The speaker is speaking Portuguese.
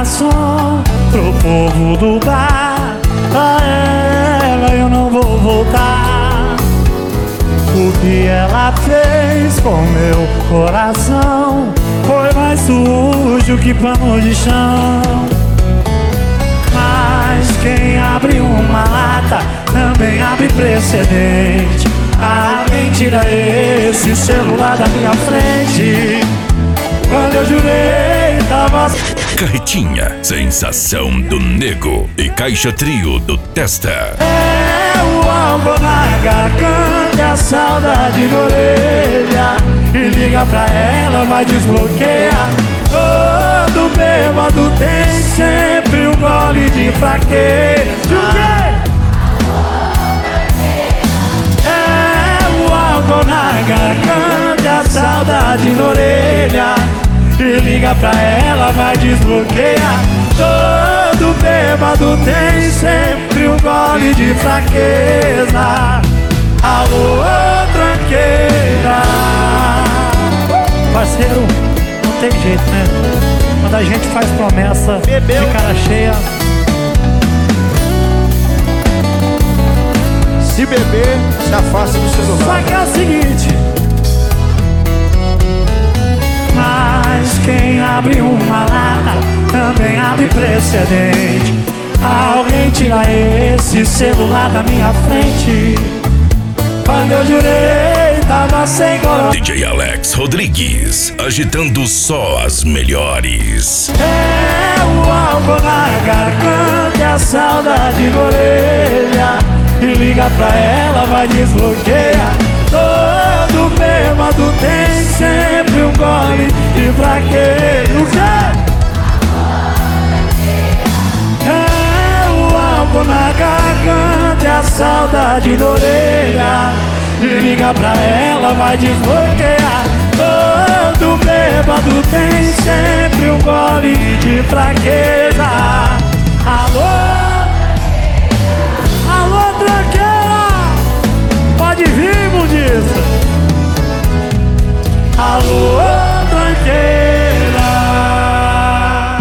garçom pro povo do bar. Pra ela eu não vou voltar. O que ela fez com meu coração foi mais sujo que pano de chão. Mas quem abre uma lata também abre precedente. Alguém tira esse celular da minha frente. Quando eu jurei tava... Carretinha, sensação do nego e Caixa Trio do Testa. É o álcool na garganta e a saudade na orelha. E liga pra ela, vai desbloquear. Todo bêbado tem sempre um gole de fraqueza. É o álcool na garganta e a saudade na orelha. E liga pra ela, vai desbloquear. Todo bêbado tem sempre um gole de fraqueza. Alô, tranqueira. Parceiro, não tem jeito, né? Quando a gente faz promessa de cara cheia. Se beber, se afasta do celular. Só que é o seguinte: mas quem abre uma lata também abre precedente. Alguém tira esse celular da minha frente. Quando eu jurei, tava sem coroa. DJ Alex Rodrigues, agitando só as melhores. É o álcool na garganta e a saudade na orelha. E liga pra ela, vai desbloquear. Todo bêbado tem sempre um gole de fraqueza. É o álcool na garganta e a saudade na orelha. E liga pra ela, vai desbloquear. Todo bêbado tem sempre um gole de fraqueza. Alô?